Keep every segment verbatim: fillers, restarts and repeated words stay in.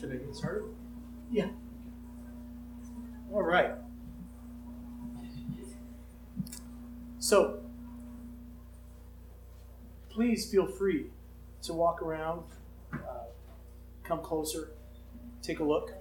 Should I get started? Yeah. All right. So, please feel free to walk around, uh, come closer, take a look.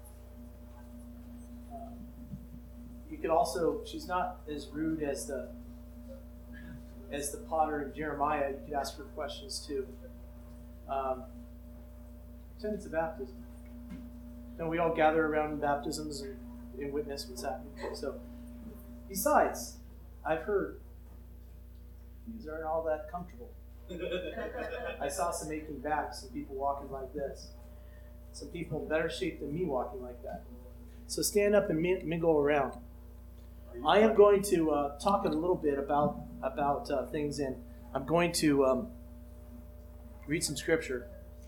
Um, you could also, she's not as rude as the as the potter in Jeremiah. You could ask her questions too. Um, tenets of baptism. And we all gather around in baptisms and, and witness what's happening. So, besides, I've heard these aren't all that comfortable. I saw some aching backs, some people walking like this. Some people in better shape than me walking like that. So stand up and mingle around. I am going to uh, talk a little bit about about uh, things, and I'm going to um, read some scripture.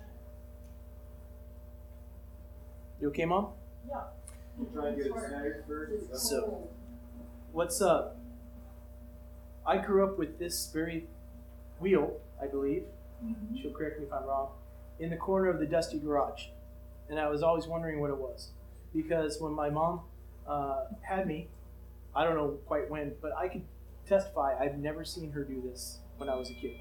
You okay, Mom? Yeah. Try and get it centered first. So, what's up? I grew up with this very wheel, I believe. Mm-hmm. She'll correct me if I'm wrong. In the corner of the dusty garage, and I was always wondering what it was, because when my mom uh, had me, I don't know quite when, but I could testify I've never seen her do this when I was a kid.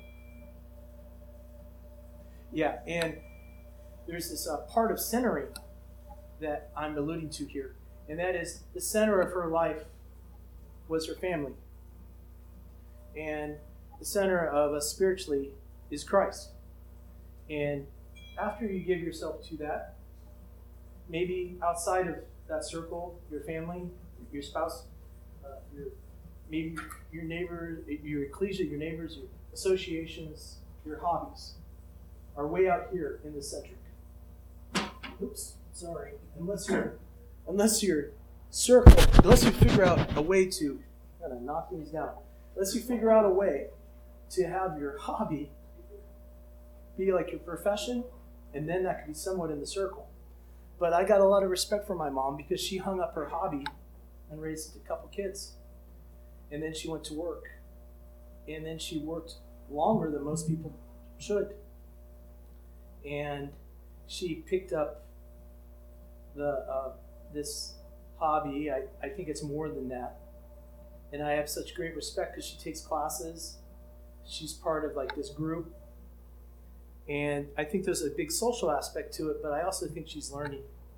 Yeah, and there's this uh, part of centering that I'm alluding to here, and that is the center of her life was her family, and the center of us spiritually is Christ. And after you give yourself to that, maybe outside of that circle, your family, your spouse, uh, your maybe your neighbor, your ecclesia, your neighbors, your associations, your hobbies are way out here in the centric. Oops, sorry. Unless you're, unless you're circle, unless you figure out a way to, gotta knock things down. Unless you figure out a way to have your hobby be like your profession, and then that could be somewhat in the circle. But I got a lot of respect for my mom because she hung up her hobby and raised a couple kids. And then she went to work. And then she worked longer than most people should. And she picked up the uh, this hobby. I, I think it's more than that. And I have such great respect because she takes classes. She's part of like this group. And I think there's a big social aspect to it, but I also think she's learning.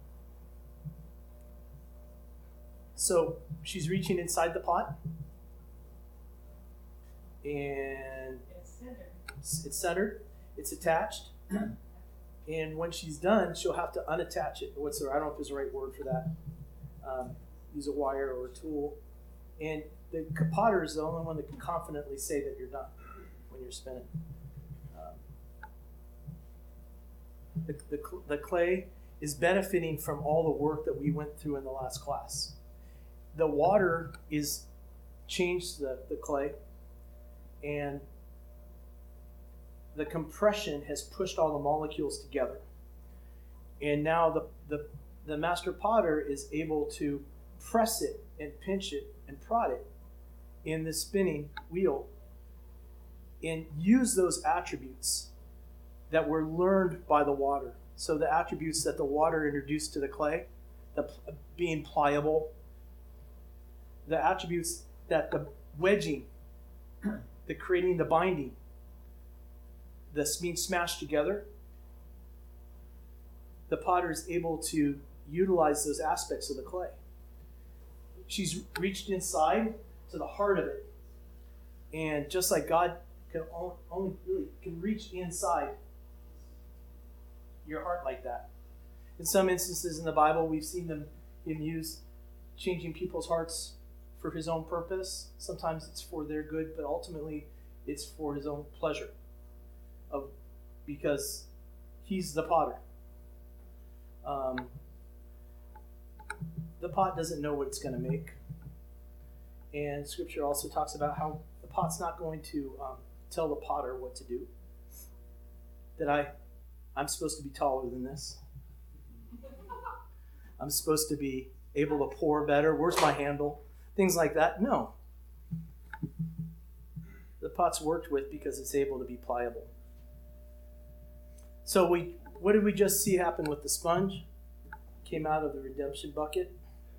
So she's reaching inside the pot. And It's centered. It's, it's centered. It's attached. And when she's done, she'll have to unattach it. What's the, I don't know if there's a right word for that. Um, use a wire or a tool. And the potter is the only one that can confidently say that you're done when you're spinning. Um, the, the, the clay is benefiting from all the work that we went through in the last class. The water is changed the, the clay, and the compression has pushed all the molecules together. And now the, the, the master potter is able to press it and pinch it and prod it in the spinning wheel and use those attributes that were learned by the water. So the attributes that the water introduced to the clay, the being pliable, the attributes that the wedging, the creating the binding, this being smashed together, the potter is able to utilize those aspects of the clay. She's reached inside to the heart of it. And just like God can only really can reach inside your heart like that. In some instances in the Bible, we've seen them him use changing people's hearts for his own purpose. Sometimes it's for their good, but ultimately it's for his own pleasure. Of because he's the potter. Um, the pot doesn't know what it's going to make. And Scripture also talks about how the pot's not going to um, tell the potter what to do. That I, I'm supposed to be taller than this. I'm supposed to be able to pour better. Where's my handle? Things like that. No. The pot's worked with because it's able to be pliable. So we what did we just see happen with the sponge? Came out of the redemption bucket.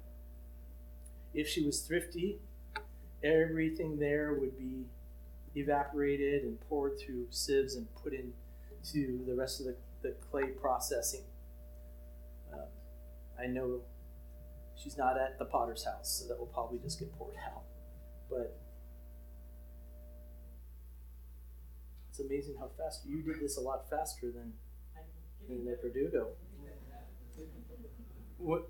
If she was thrifty, everything there would be evaporated and poured through sieves and put into the rest of the, the clay processing. Uh, I know she's not at the potter's house, so that will probably just get poured out. But it's amazing how fast you did this a lot faster than than at Verdugo. What?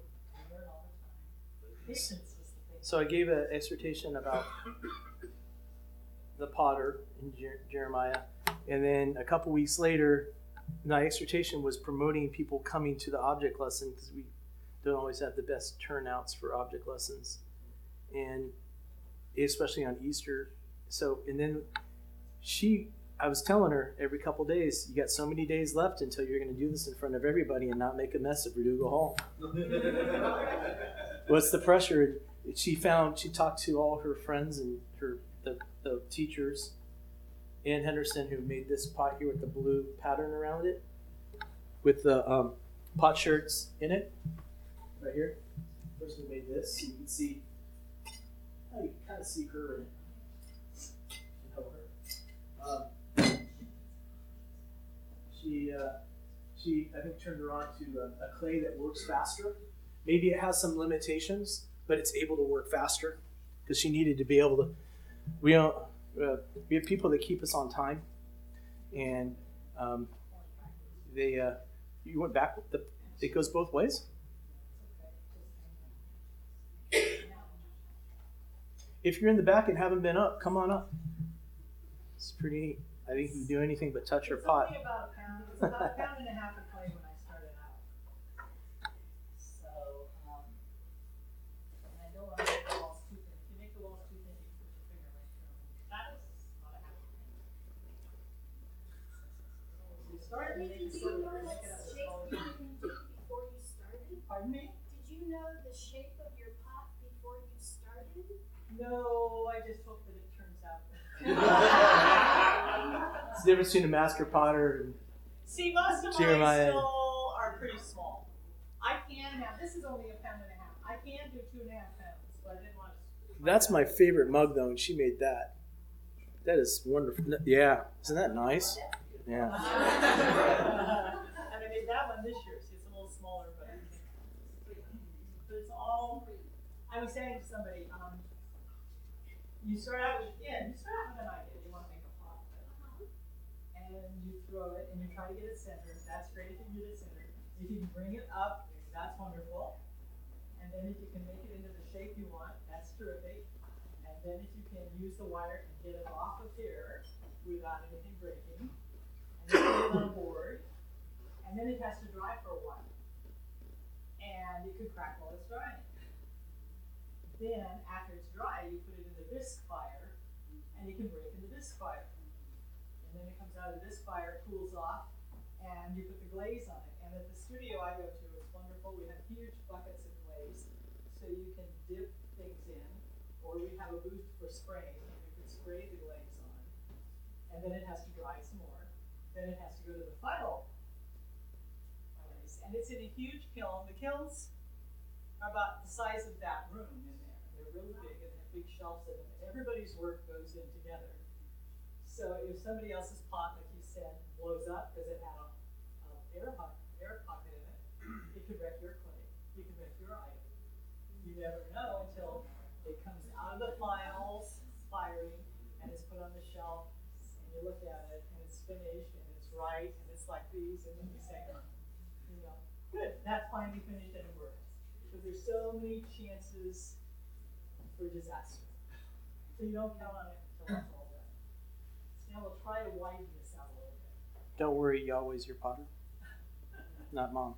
So I gave an exhortation about the potter in Jer- Jeremiah, and then a couple weeks later, my exhortation was promoting people coming to the object lesson because we don't always have the best turnouts for object lessons, and especially on Easter. So, and then she, I was telling her every couple days, you got so many days left until you're going to do this in front of everybody and not make a mess at Verdugo Hall. What's the pressure? She found, she talked to all her friends and her the, the teachers. Ann Henderson, who made this pot here with the blue pattern around it, with the um, pot shirts in it, right here. The person who made this, you can see, oh, you can kind of see her in it. And help her. Um, she, uh, she, I think, turned her on to a, a clay that works faster. Maybe it has some limitations, but it's able to work faster because she needed to be able to. We don't. Uh, we have people that keep us on time, and um, they. Uh, you went back. The, it goes both ways. If you're in the back and haven't been up, come on up. It's pretty neat. I think you can do anything but touch her pot. It's only about a pound. It's about a pound and a half of clay when I started out. So, um, and I don't want to make the walls too thin. If you make the walls too thin, you put your finger right through them. That is not a happy thing. So you start to make Did it you sort of know make what it up shape as you can do before you started? Pardon me? Did you know the shape of your pot before you started? No, I just hope that it turns out. It's the difference between a master potter and See, most of Jeremiah. mine still are pretty small. I can have, this is only a pound and a half. I can do two and a half pounds, but I didn't want to. that's my favorite mug though, and she made that. That is wonderful. Yeah, isn't that nice? Yeah. And I made that one this year, so it's a little smaller, but, but it's all, I was saying to somebody, um, you start out with, yeah, you start out with an idea, you want to make a pot. And you throw it, and you try to get it centered. That's great if you can get it centered. If you can bring it up, that's wonderful. And then if you can make it into the shape you want, that's terrific. And then if you can use the wire and get it off of here without anything breaking, and then put it on a board, and then it has to dry for a while. And it could crack while it's drying. Then, after it's dry, you put it in the bisque fire, and it can break in the bisque fire. And then it comes out of this fire, cools off, and you put the glaze on it. And at the studio I go to, it's wonderful. We have huge buckets of glaze, so you can dip things in, or we have a booth for spraying, and you can spray the glaze on. And then it has to dry some more. Then it has to go to the final glaze, and it's in a huge kiln. The kilns are about the size of that room in there. They're really big and they have big shelves in them. Everybody's work goes in together. So if somebody else's pot, like you said, blows up because it had a, a air, po- air pocket in it, it could wreck your clay. You can wreck your item. You never know until it comes out of the files, firing, and it's put on the shelf, and you look at it, and it's finished, and it's right, and it's like these, and then you say, you know, good, that's finally finished and it works. But there's so many chances for disaster. So you don't count on it until it's all done. So now we'll try to widen this out a little bit. Don't worry, Yahweh's your potter, not mom.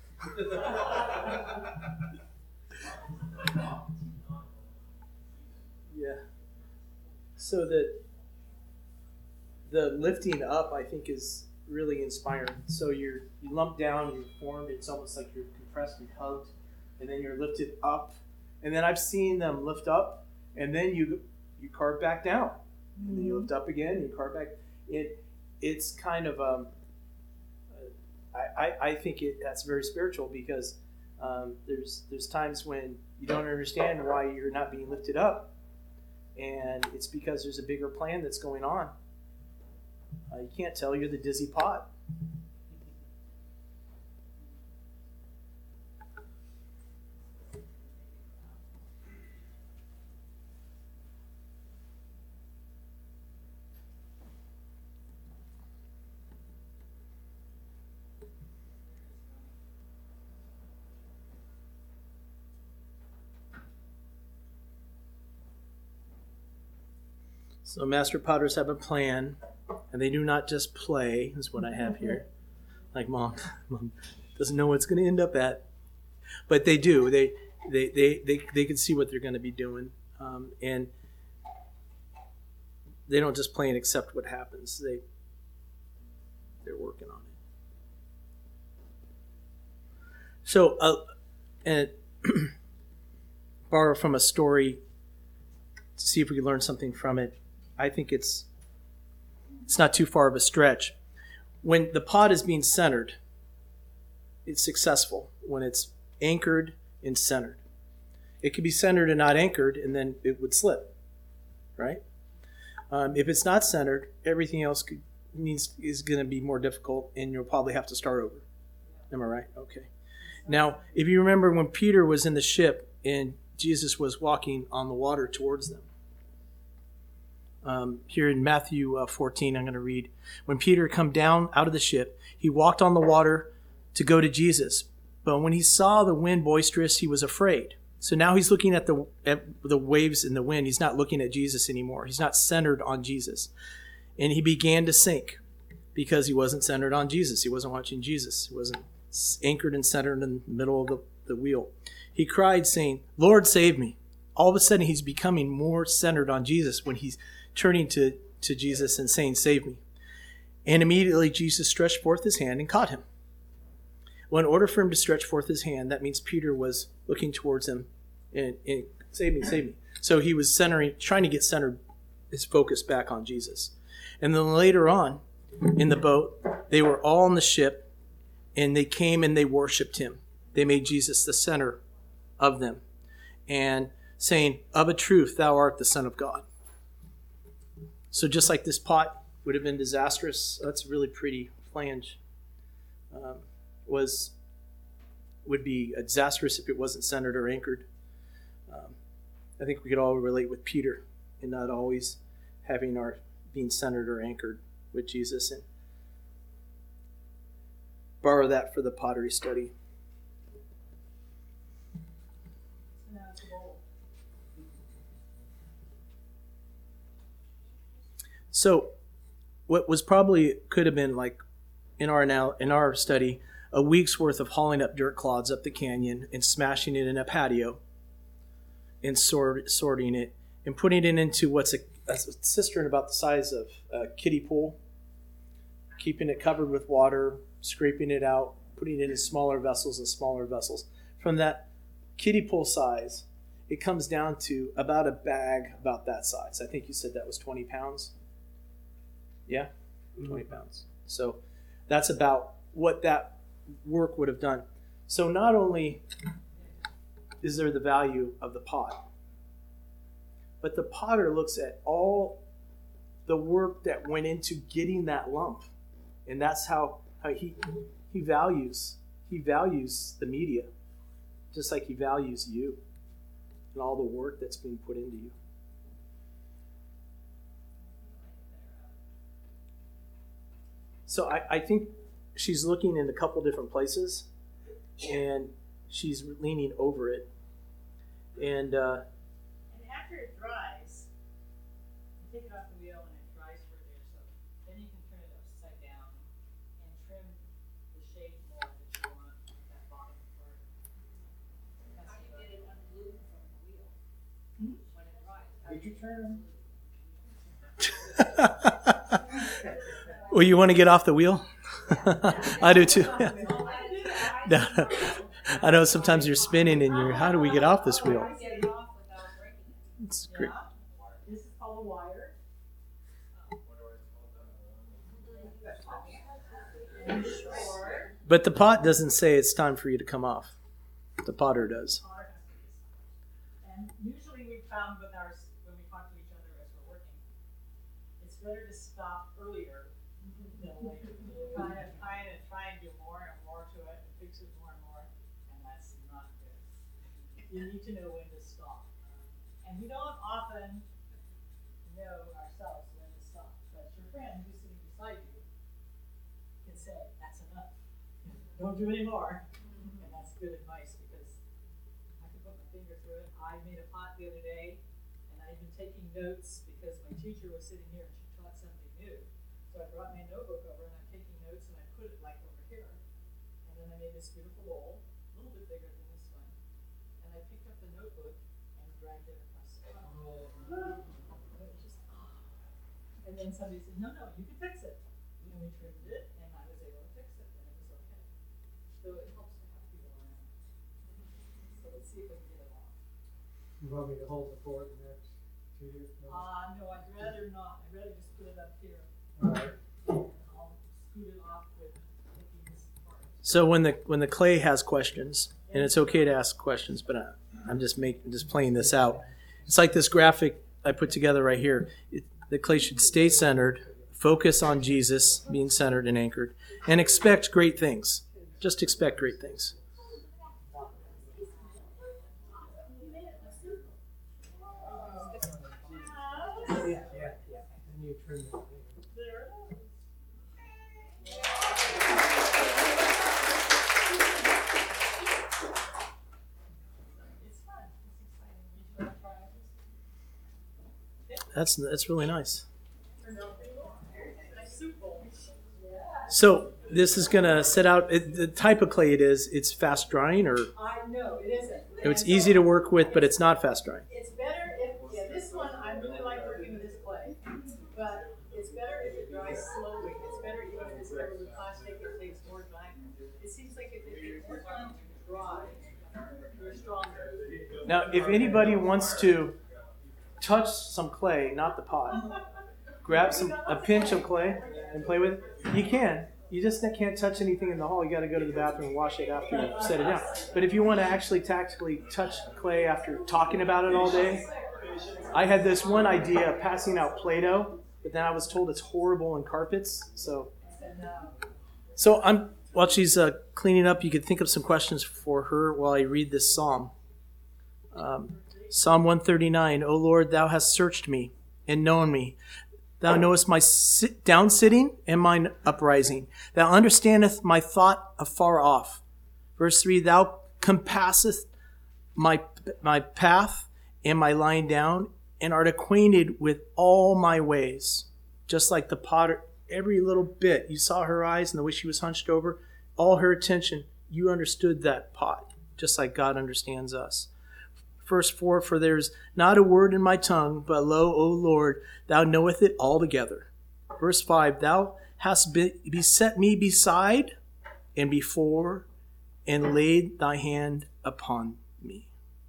Yeah. So the the lifting up, I think, is really inspiring. So you're you lump down, you're formed. It's almost like you're compressed and hugged, and then you're lifted up. And then I've seen them lift up, and then you you carve back down, and then you lift up again, and you carve back. It it's kind of um. I, I, I think it that's very spiritual because um, there's there's times when you don't understand why you're not being lifted up, and it's because there's a bigger plan that's going on. Uh, you can't tell you're the dizzy pot. So master potters have a plan, and they do not just play, is what I have here. Like mom, mom doesn't know what it's going to end up at. But they do. They they they they, they can see what they're going to be doing. Um, and they don't just play and accept what happens. They, they're working on it. So, uh, and borrow from a story to see if we can learn something from it. I think it's it's not too far of a stretch. When the pot is being centered, it's successful. When it's anchored and centered. It could be centered and not anchored, and then it would slip, right? Um, if it's not centered, everything else could, needs is going to be more difficult, and you'll probably have to start over. Am I right? Okay. Now, if you remember when Peter was in the ship and Jesus was walking on the water towards them, Um, here in Matthew uh, fourteen, I'm going to read. When Peter come down out of the ship, he walked on the water to go to Jesus. But when he saw the wind boisterous, he was afraid. So now he's looking at the at the waves and the wind. He's not looking at Jesus anymore. He's not centered on Jesus. And he began to sink because he wasn't centered on Jesus. He wasn't watching Jesus. He wasn't anchored and centered in the middle of the, the wheel. He cried, saying, "Lord, save me." All of a sudden, he's becoming more centered on Jesus when he's turning to, to Jesus and saying, "Save me." And immediately Jesus stretched forth his hand and caught him. Well, in order for him to stretch forth his hand, that means Peter was looking towards him and, and save me, save me. So he was centering, trying to get centered, his focus back on Jesus. And then later on, in the boat, they were all on the ship, and they came and they worshiped him. They made Jesus the center of them, and saying, "Of a truth, thou art the Son of God." So just like this pot would have been disastrous, that's a really pretty flange, um, was would be disastrous if it wasn't centered or anchored. Um, I think we could all relate with Peter in not always having our being centered or anchored with Jesus, and borrow that for the pottery study. So, what was probably could have been like in our now in our study a week's worth of hauling up dirt clods up the canyon and smashing it in a patio, and sort, sorting it and putting it into what's a, a cistern about the size of a kiddie pool, keeping it covered with water, scraping it out, putting it in smaller vessels and smaller vessels. From that kiddie pool size, it comes down to about a bag about that size. I think you said that was twenty pounds. Yeah, twenty pounds. So that's about what that work would have done. So not only is there the value of the pot, but the potter looks at all the work that went into getting that lump. And that's how, how he he values he values the media, just like he values you and all the work that's being put into you. So I, I think she's looking in a couple different places, and she's leaning over it. And, uh, and after it dries, you take it off the wheel and it dries for a day or so. Then you can turn it upside down and trim the shape more that you want with that bottom part. How do you get it unglued from the wheel hmm? when it dries? Did you turn? Well, you want to get off the wheel? I do too. No, I know sometimes you're spinning and you're, how do we get off this wheel? It's great. This is called a wire. But the pot doesn't say it's time for you to come off. The potter does. Potter has to be stopped. And usually we found with our, when we talk to each other as we're working, it's better to stop earlier than later. Kind of try and try and do more and more to it and fix it more and more, and that's not good. You need to know when to stop. And we don't often know ourselves when to stop, but your friend who's sitting beside you can say, that's enough. Don't do any more. And that's good advice because I can put my finger through it. I made a pot the other day and I'd been taking notes because my teacher was sitting here and she taught something new. So I brought my notebook over and I'm taking notes and I put it like over here. And then I made this beautiful bowl, a little bit bigger than this one. And I picked up the notebook and dragged it across the pot. And it was just, oh. And then somebody said, no, no, you can fix it. And we trimmed it and I was able to fix it and it was okay. So it helps to have people around. So let's see if we can get it off. You want me to hold the fort the next two years? No? Uh, no, I'd rather not. I'd rather just put it up here. All right. And I'll scoot it off with taking this part. So when the when the clay has questions, and it's okay to ask questions, but I, I'm just making just playing this out. It's like this graphic I put together right here. It, the clay should stay centered, focus on Jesus, being centered and anchored, and expect great things. Just expect great things. Yeah, yeah, yeah. And you trim it. There it is. It's fun. It's exciting. You should have tried this. That's that's really nice. Turned out pretty well. Nice soup bowl. Yeah. So this is gonna set out it, the type of clay it is. It's fast drying, or I know, it isn't. it's And easy so to work with, but it's not fast drying. It's better if, yeah, this one, I really like working with this clay, but it's better if it dries slowly. It's better even if it's covered with plastic, it takes more time. It seems like if it takes more time to dry, you're stronger. Now, if anybody wants to touch some clay, not the pot, grab some a pinch of clay and play with it, you can. You just can't touch anything in the hall. You got to go to the bathroom and wash it after you set it down. But if you want to actually tactically touch clay after talking about it all day, I had this one idea of passing out Play-Doh, but then I was told it's horrible in carpets. So, so I'm while she's uh, cleaning up, you could think of some questions for her while I read this psalm. Um, Psalm one thirty-nine, O Lord, thou hast searched me and known me. Thou knowest my sit down sitting and mine uprising. Thou understandest my thought afar off. Verse three, thou compassest my, my path and my lying down, and art acquainted with all my ways. Just like the potter, every little bit. You saw her eyes and the way she was hunched over, all her attention. You understood that pot, just like God understands us. Verse four, for there's not a word in my tongue, but lo, O Lord, thou knowest it altogether. Verse five, thou hast be, beset me beside and before, and laid thy hand upon me.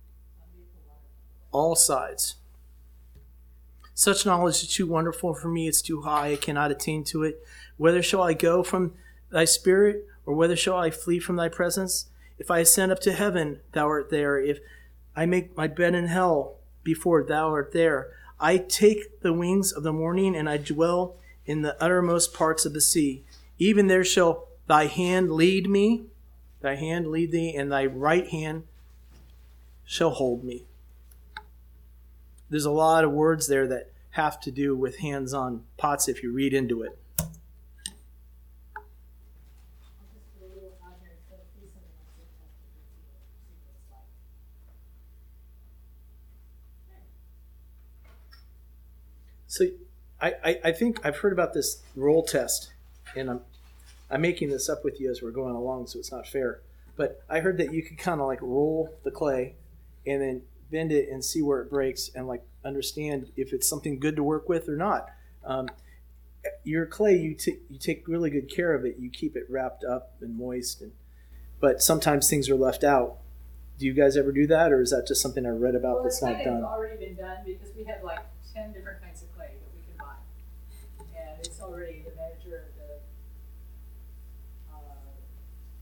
All sides. Such knowledge is too wonderful for me, it's too high, I cannot attain to it. Whether shall I go from thy spirit, or whether shall I flee from thy presence? If I ascend up to heaven, thou art there. If I make my bed in hell, before thou art there. I take the wings of the morning, and I dwell in the uttermost parts of the sea. Even there shall thy hand lead me, thy hand lead thee, and thy right hand shall hold me. There's a lot of words there that have to do with hands-on pots if you read into it. So I, I, I think I've heard about this roll test, and I'm I'm making this up with you as we're going along, so it's not fair. But I heard that you could kind of like roll the clay and then bend it and see where it breaks and like understand if it's something good to work with or not. Um, your clay, you, t- you take really good care of it. You keep it wrapped up and moist, and but sometimes things are left out. Do you guys ever do that, or is that just something I read about Well, that's the not clay done? has already been done because we have like ten different kinds of clay that we can buy. And it's already the manager of the uh,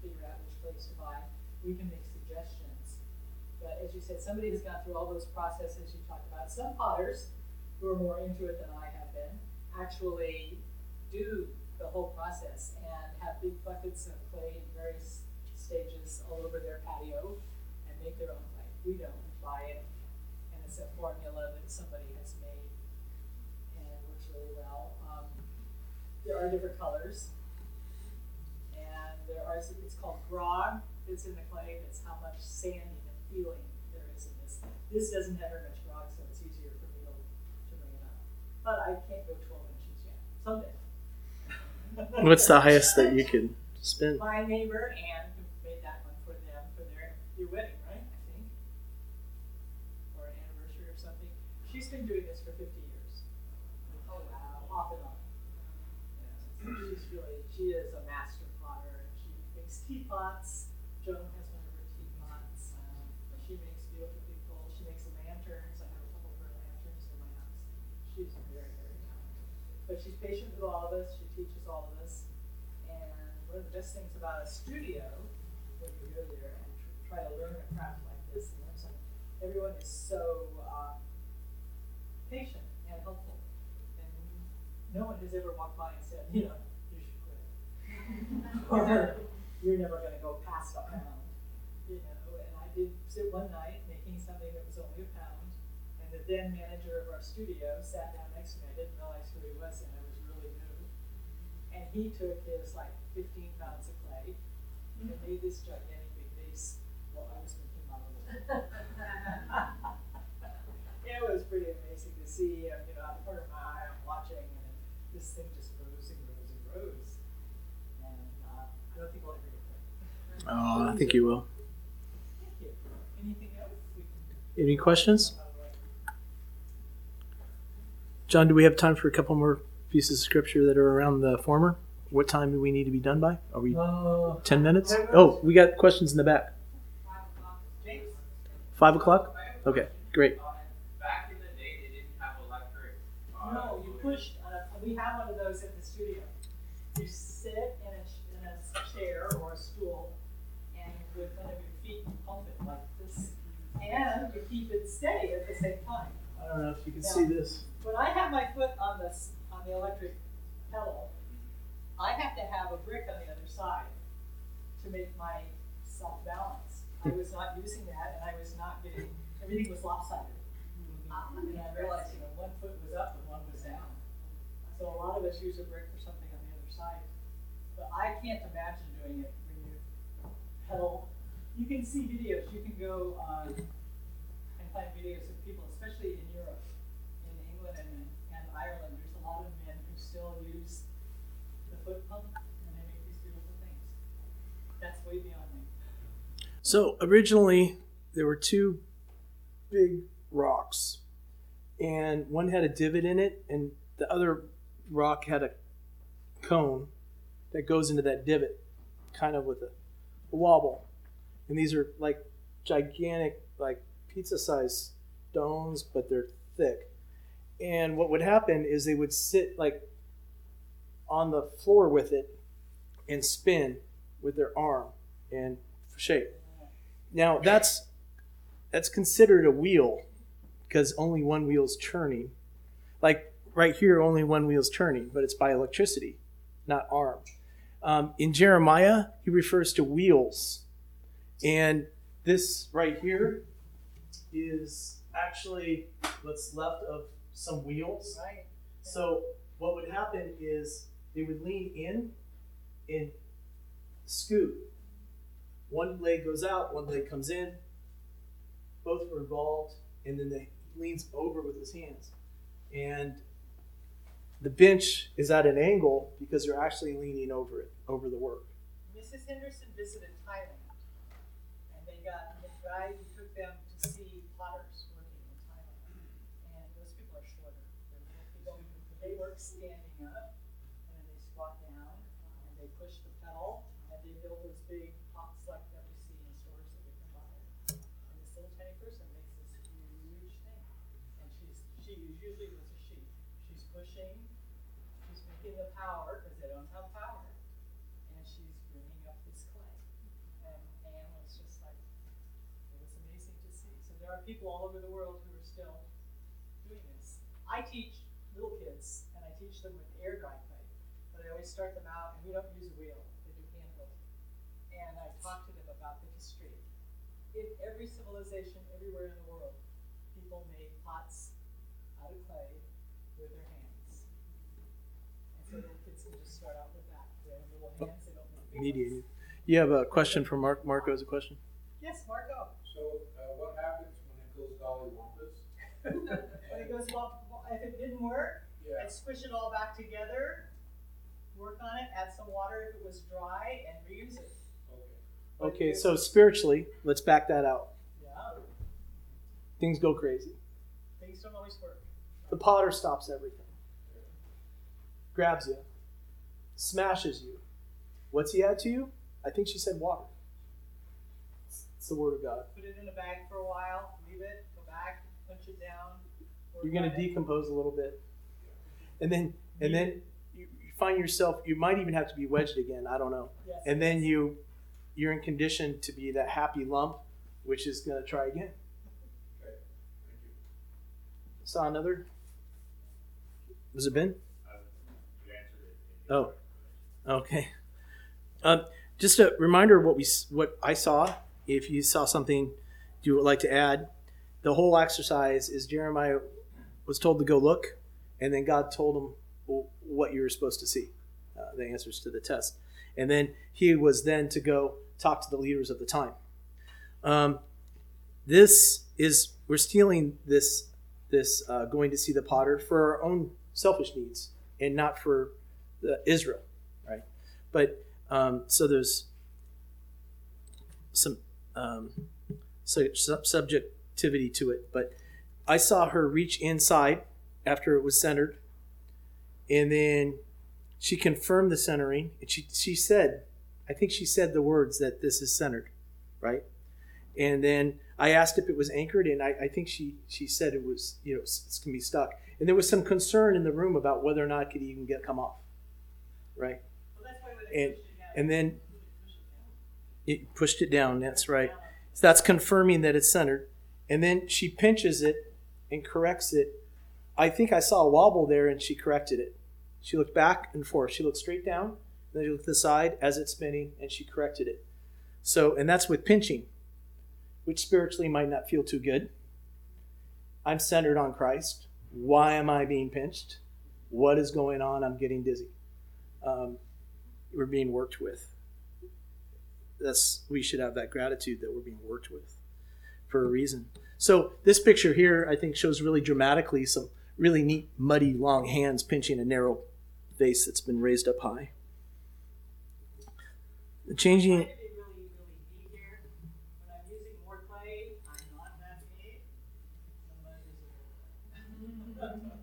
figure out which place to buy. We can make suggestions. But as you said, somebody has gone through all those processes you talked about. Some potters, who are more into it than I have been, actually do the whole process and have big buckets of clay in various stages all over their patio and make their own clay. We don't buy it, and it's a formula that somebody has made, and it works really well. Um, there are different colors, and there are, it's called grog that's in the clay. That's how much sanding and feeling there is in this. This doesn't have very much grog, so it's easier for me to, to bring it up. But I can't go twelve inches yet. Someday. What's the highest that you can spend? My neighbor Ann who made that one for them for their your wedding, right? I think, or an anniversary or something. She's been doing this for fifty years. Oh wow! Off and on. Yeah. So she's really she is a master potter, and she makes teapots. Joan has one of her teapots. Um, she makes beautiful people. She makes lanterns. I have a couple of her lanterns in my house. She's very very talented, but she's patient with all of us. She teaches all of us. And one of the best things about a studio, when you go there and tr- try to learn a craft like this, and learn something, everyone is so um, patient and helpful. And no one has ever walked by and said, you know, you should quit. Or you're never going to go past a pound. You know, and I did sit one night making something that was only a pound, and the then manager of our studio sat down next to me. I didn't realize who he was, and I was really new. And he took his like fifteen pounds of clay and made this gigantic big vase while I was making my little. It was pretty amazing to see him, you know, out of the corner of my eye, I'm watching, and this thing just grows and grows and grows. And uh, I don't think we'll ever get there. Oh, I think you will. Thank you. Anything else? We can Any questions? John, do we have time for a couple more pieces of scripture that are around the former? What time do we need to be done by? Are we Uh, ten minutes? ten minutes. Oh, we got questions in the back. James? Five o'clock? Okay, great. Back in the day, they didn't have electric. uh, No, you push, uh, we have one of those at the studio. You sit in a, ch- in a chair or a stool, and with one of your feet, you pump it like this, and you keep it steady at the same time. I don't know if you can Yeah. see this. When I have my foot on the, s- on the electric pedal, I have to have a brick on the other side to make my self balance. I was not using that, and I was not getting, everything was lopsided. And I realized, you know, one foot was up and one was down. So a lot of us use a brick for something on the other side. But I can't imagine doing it when you pedal. You can see videos, you can go um, and find videos of people, especially in Europe, in England and, and Ireland. There's a lot of men who still use the foot pump, and they make these beautiful things. That's way beyond me. So originally there were two big rocks, and one had a divot in it, and the other rock had a cone that goes into that divot, kind of with a, a wobble. And these are like gigantic, like pizza-sized stones, but they're thick. And what would happen is they would sit like on the floor with it and spin with their arm and shape. Now that's that's considered a wheel because only one wheel's turning. Like right here, only one wheel's turning, but it's by electricity, not arm. Um, in Jeremiah, he refers to wheels. And this right here is actually what's left of some wheels. Right. So what would happen is they would lean in and scoot. One leg goes out, one leg comes in. Both are involved, and then he leans over with his hands. And the bench is at an angle because they're actually leaning over it, over the work. Missus Henderson visited Thailand, and they got the guy who took them to see potters working in Thailand. And those people are shorter. They're little people. They work standing up, and then they squat down, and they push the pedal, and they build those big pots like that we see in stores that we can buy. And this little tiny person makes this huge thing. And she's she usually was a she. She's pushing, she's making the power because they don't have power, and she's bringing up this clay. people all over the world who are still doing this. I teach little kids, and I teach them with air dry clay, but I always start them out, and we don't use a wheel, they do handhold. And I talk to them about the history. In every civilization, everywhere in the world, people made pots out of clay with their hands. And so little kids can just start out with that. They have little hands, they don't make big Mediated. ones. You have a question from Mark. Marco has a question. Yes, Marco. So, uh, what happens when it goes gollywampus? When it goes well, if it didn't work, Yeah. I'd squish it all back together, work on it, add some water if it was dry, and reuse it. Okay. Okay, so spiritually, let's back that out. Yeah, Things go crazy. things don't always work. The potter stops everything, grabs you, smashes you. What's he add to you? I think she said water. It's the word of God. Put it in a bag for a while, leave it, go back, punch it down. work You're going on to it. decompose a little bit, and then and then you, you find yourself. You might even have to be wedged again. I don't know. Yes. And then you you're in condition to be that happy lump, which is going to try again. Okay. Thank you. Saw another. Was it Ben? Uh, you answered it. Oh. Okay. Um, just a reminder of what we what I saw. If you saw something you would like to add, the whole exercise is Jeremiah was told to go look, and then God told him what you were supposed to see, uh, the answers to the test, and then he was then to go talk to the leaders of the time. Um, this is we're stealing this this uh, going to see the potter for our own selfish needs and not for the Israel, right? But um, so there's some um, so, sub- subjectivity to it. But I saw her reach inside after it was centered, and then she confirmed the centering, and she she said, I think she said the words that this is centered, right? And then I asked if it was anchored, and I, I think she she said it was, you know, it's going to be stuck. And there was some concern in the room about whether or not it could even get come off, right? Well, that's why when they And push it down, and then push it down. it pushed it down. That's right. So that's confirming that it's centered. And then she pinches it and corrects it. I think I saw a wobble there, and she corrected it. She looked back and forth. She looked straight down, then she looked to the side as it's spinning, and she corrected it. So, and that's with pinching, which spiritually might not feel too good. I'm centered on Christ. Why am I being pinched? What is going on? I'm getting dizzy. Um, we're being worked with. That's we should have that gratitude that we're being worked with for a reason. So this picture here, I think, shows really dramatically some really neat, muddy, long hands pinching a narrow vase that's been raised up high. The I'm changing. trying to be really, really neat here. When I'm using more clay, I'm not that neat. I'm not using it.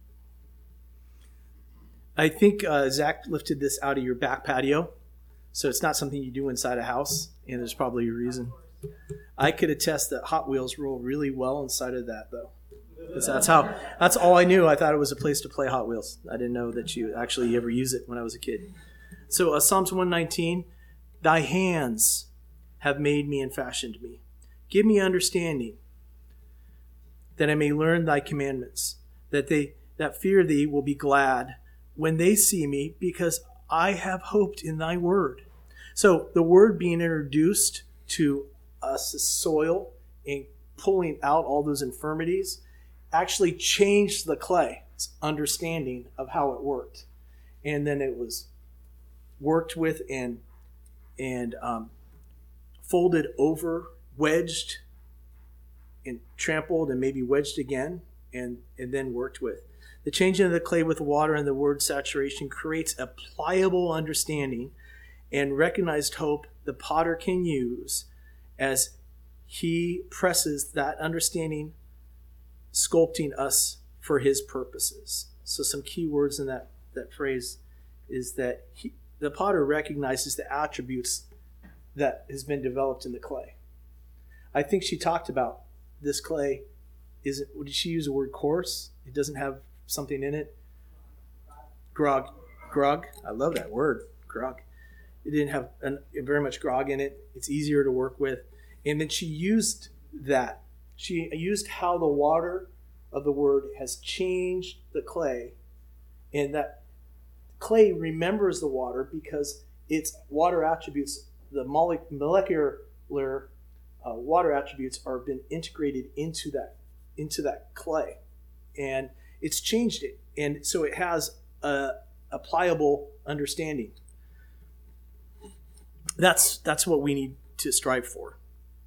I think uh, Zach lifted this out of your back patio, so it's not something you do inside a house, and there's probably a reason. I could attest that Hot Wheels roll really well inside of that, though. 'Cause that's how. That's all I knew. I thought it was a place to play Hot Wheels. I didn't know that you actually ever use it when I was a kid. So uh, Psalms one nineteen, Thy hands have made me and fashioned me. Give me understanding, that I may learn Thy commandments, that they that fear Thee will be glad when they see me, because I have hoped in Thy word. So the word being introduced to us as soil and pulling out all those infirmities actually changed the clay's understanding of how it worked. And then it was worked with and and um, folded over, wedged, and trampled, and maybe wedged again, and, and then worked with. The changing of the clay with water and the word saturation creates a pliable understanding and recognized hope the potter can use as he presses that understanding, sculpting us for his purposes. So some key words in that, that phrase is that he, the potter recognizes the attributes that has been developed in the clay. I think she talked about this clay. Isn't, did she use the word coarse? It doesn't have something in it. Grog. Grog. I love that word. Grog. It didn't have an, very much grog in it. It's easier to work with. And then she used that She used how the water of the word has changed the clay, and that clay remembers the water because its water attributes, the mole- molecular uh, water attributes, are been integrated into that into that clay, and it's changed it, and so it has a, a pliable understanding. That's that's what we need to strive for.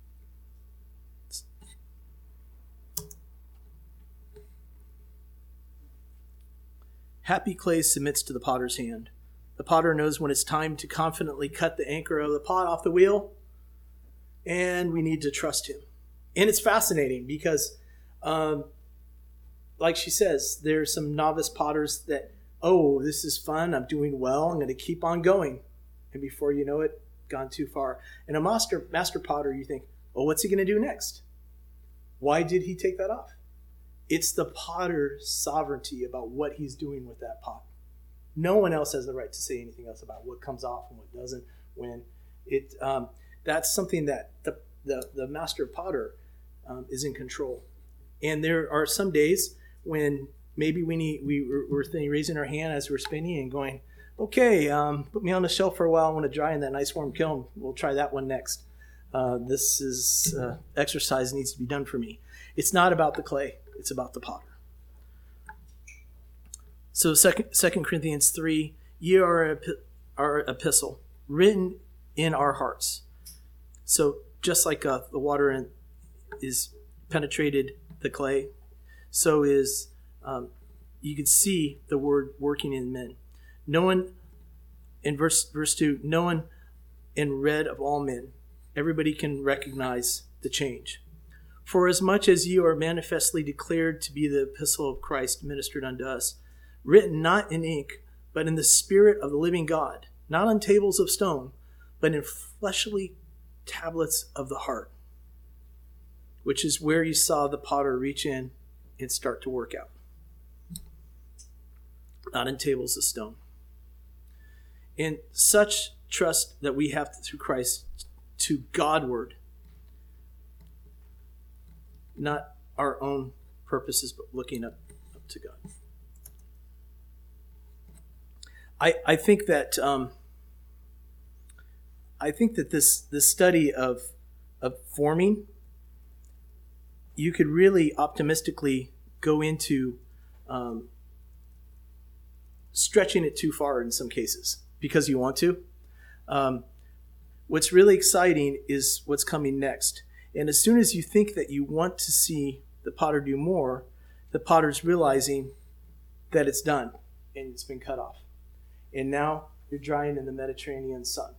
Happy clay submits to the potter's hand. The potter knows when it's time to confidently cut the anchor of the pot off the wheel, and we need to trust him. And it's fascinating because, um, like she says, there's some novice potters that, oh, this is fun, I'm doing well, I'm going to keep on going. And before you know it, gone too far. And a master, master potter, you think, oh, what's he going to do next? Why did he take that off? It's the potter's sovereignty about what he's doing with that pot. No one else has the right to say anything else about what comes off and what doesn't. When it, um, that's something that the the, the master potter um, is in control. And there are some days when maybe we need we we're raising our hand as we're spinning and going, okay, um, put me on the shelf for a while. I want to dry in that nice warm kiln. We'll try that one next. Uh, this is uh, exercise needs to be done for me. It's not about the clay. It's about the potter. So Second Corinthians three, ye are our epistle, written in our hearts. So just like uh, the water in, is penetrated the clay, so is, um, you can see the word working in men. No one, in verse, verse two, no one and read of all men. Everybody can recognize the change. For as much as you are manifestly declared to be the epistle of Christ ministered unto us, written not in ink, but in the Spirit of the living God, not on tables of stone, but in fleshly tablets of the heart, which is where you saw the potter reach in and start to work out. Not in tables of stone. And such trust that we have through Christ to Godward, not our own purposes, but looking up, up to God. I, I think that um, I think that this this study of of forming, you could really optimistically go into um, stretching it too far in some cases because you want to. Um, what's really exciting is what's coming next. And as soon as you think that you want to see the potter do more, the potter's realizing that it's done and it's been cut off. And now you're drying in the Mediterranean sun.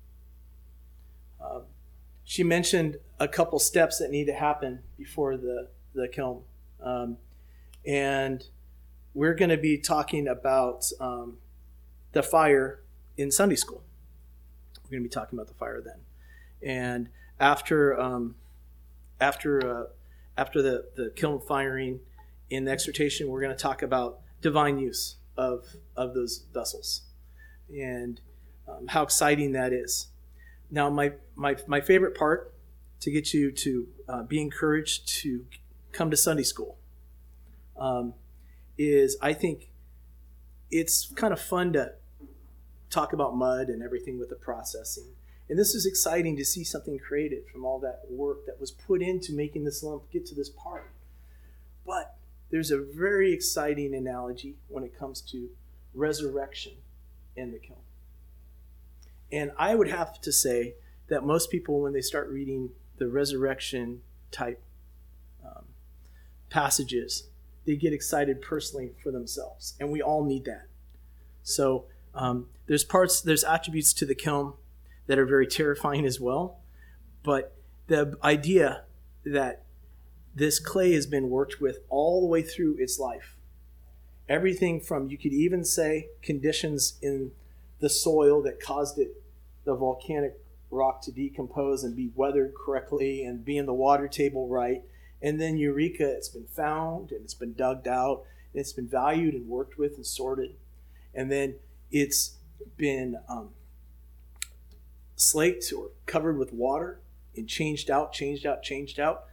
Uh, she mentioned a couple steps that need to happen before the, the kiln. Um, and we're going to be talking about um, the fire in Sunday school. We're going to be talking about the fire then. And after um, after uh, after the, the kiln firing in the exhortation, we're going to talk about divine use of, of those vessels and um, how exciting that is. Now, my, my, my favorite part to get you to uh, be encouraged to come to Sunday school um, is I think it's kind of fun to talk about mud and everything with the processing. And this is exciting to see something created from all that work that was put into making this lump get to this part. But there's a very exciting analogy when it comes to resurrection in the kiln. And I would have to say that most people, when they start reading the resurrection type um, passages, they get excited personally for themselves. And we all need that. So um, there's parts, there's attributes to the kiln that are very terrifying as well. But the idea that this clay has been worked with all the way through its life. Everything from, you could even say, conditions in the soil that caused it, the volcanic rock, to decompose and be weathered correctly and be in the water table right. And then Eureka, it's been found and it's been dug out. And it's been valued and worked with and sorted. And then it's been um, slaked or covered with water and changed out, changed out, changed out.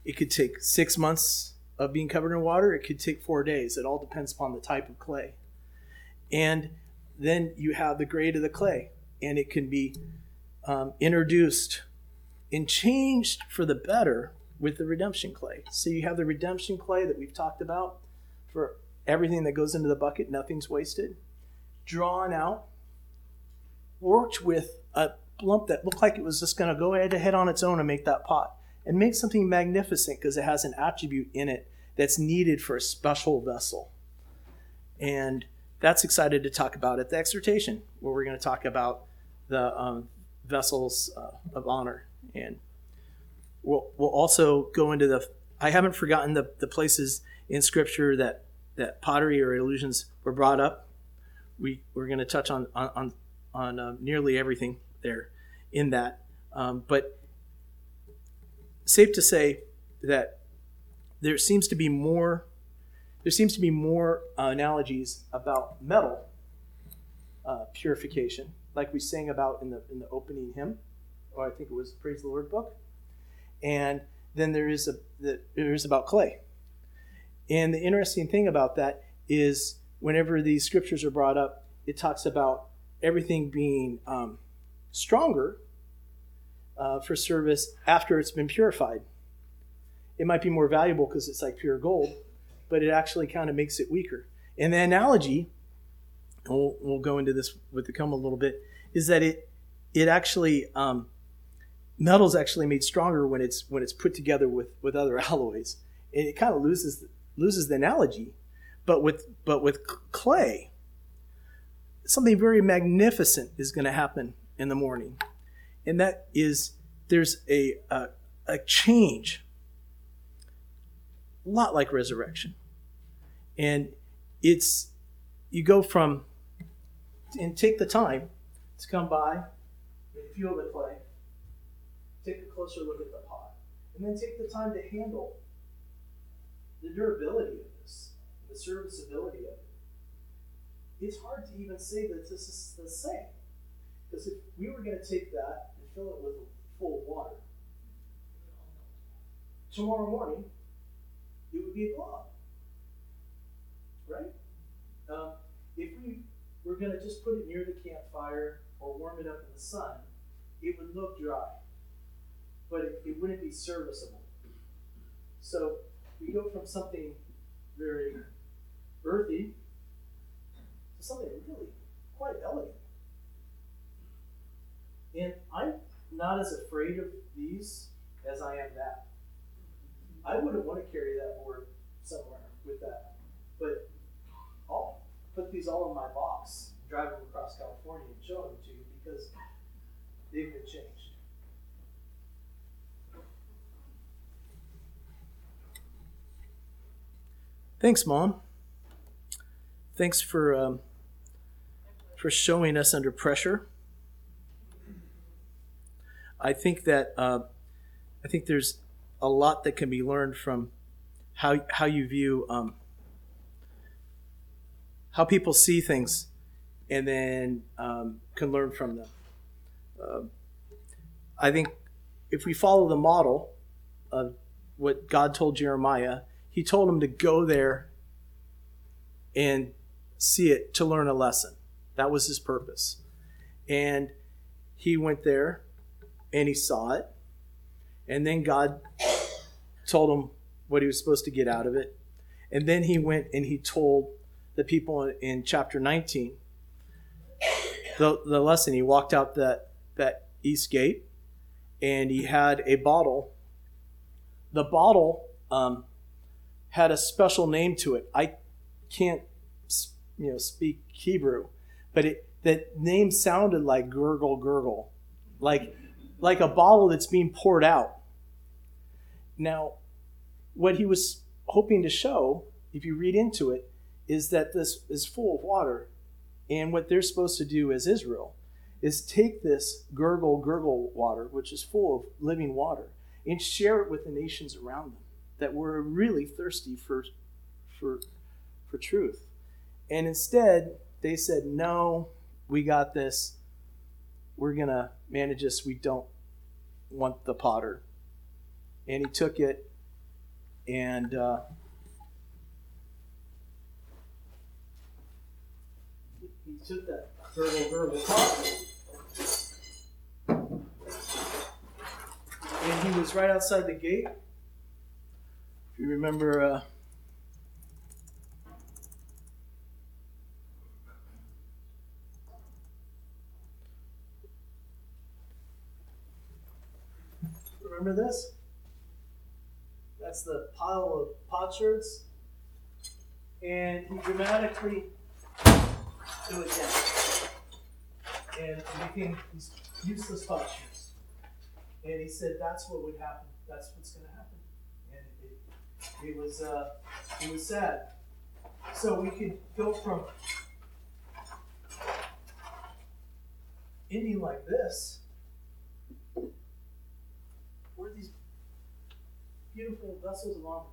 It could take six months of being covered in water. It could take four days. It all depends upon the type of clay. And then you have the grade of the clay, and it can be um, introduced and changed for the better with the redemption clay. So you have the redemption clay that we've talked about for everything that goes into the bucket, nothing's wasted. Drawn out, worked with a lump that looked like it was just going to go ahead ahead on its own and make that pot. And make something magnificent because it has an attribute in it that's needed for a special vessel. And that's excited to talk about at the exhortation, where we're going to talk about the um, vessels uh, of honor. And we'll, we'll also go into the, I haven't forgotten the, the places in Scripture that, that pottery or illusions were brought up. We, we're going to touch on, on, on, on uh, nearly everything there in that. Um, but safe to say that there seems to be more there seems to be more uh, analogies about metal uh, purification, like we sang about in the in the opening hymn, or I think it was Praise the Lord book. And then there is a the, there is about clay. And the interesting thing about that is whenever these scriptures are brought up, it talks about everything being um, stronger Uh, for service after it's been purified. It might be more valuable because it's like pure gold, but it actually kind of makes it weaker. And the analogy, and we'll, we'll go into this with the come a little bit, is that it it actually um, metal's actually made stronger when it's when it's put together with, with other alloys. And it kind of loses loses the analogy, but with but with clay, something very magnificent is going to happen in the morning. And that is, there's a, a a change, a lot like resurrection. And it's, you go from, and take the time to come by and feel the clay, take a closer look at the pot, and then take the time to handle the durability of this, the serviceability of it. It's hard to even say that this is the same. Because if we were going to take that and fill it with full of water, tomorrow morning, it would be a blob. Right? Um, if we were going to just put it near the campfire or warm it up in the sun, it would look dry. But it, it wouldn't be serviceable. So we go from something very earthy to something really quite elegant. And I'm not as afraid of these as I am that. I wouldn't want to carry that board somewhere with that. But I'll put these all in my box, drive them across California and show them to you because they've been changed. Thanks, Mom. Thanks for um, for showing us under pressure. I think that uh, I think there's a lot that can be learned from how how you view um, how people see things, and then um, can learn from them. Uh, I think if we follow the model of what God told Jeremiah, He told him to go there and see it to learn a lesson. That was His purpose, and he went there. And he saw it. And then God told him what he was supposed to get out of it. And then he went and he told the people in, in chapter nineteen the, the lesson. He walked out that, that east gate and he had a bottle. The bottle um, had a special name to it. I can't you know, speak Hebrew, but it, that name sounded like gurgle, gurgle. Like... like a bottle that's being poured out. Now, what he was hoping to show, if you read into it, is that this is full of water. And what they're supposed to do as Israel is take this gurgle, gurgle water, which is full of living water, and share it with the nations around them that were really thirsty for, for, for truth. And instead, they said, no, we got this. We're going to manage this. We don't want the potter. And he took it And uh, he took that verbal verbal talk, and he was right outside the gate. If you remember, uh, remember this? That's the pile of potsherds. And he dramatically threw it down. And it became these useless potsherds. And he said that's what would happen. That's what's going to happen. And it, it, it was uh, it was sad. So we could go from ending like this. Where are these beautiful vessels of honor?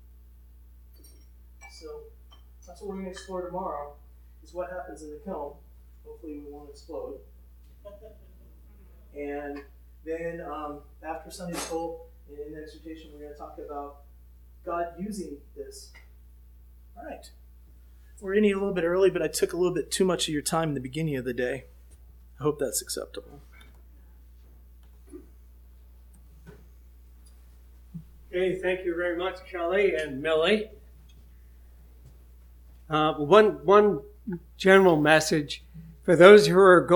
So that's what we're going to explore tomorrow, is what happens in the kiln. Hopefully we won't explode. And then um, after Sunday school, in the exhortation, we're going to talk about God using this. All right. We're ending a little bit early, but I took a little bit too much of your time in the beginning of the day. I hope that's acceptable. Okay, thank you very much, Kelly and Millie. Uh, one, one general message for those who are going